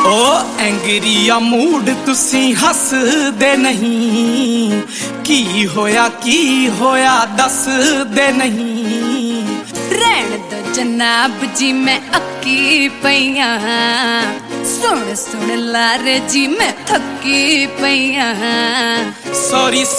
ओ एंगरिया mood तुसी हसदे नहीं, की होया दस दे नहीं। रहन दो जनाब जी मैं अक्की पईया, सुन सुन लारे जी मैं थकी पईया। सॉरी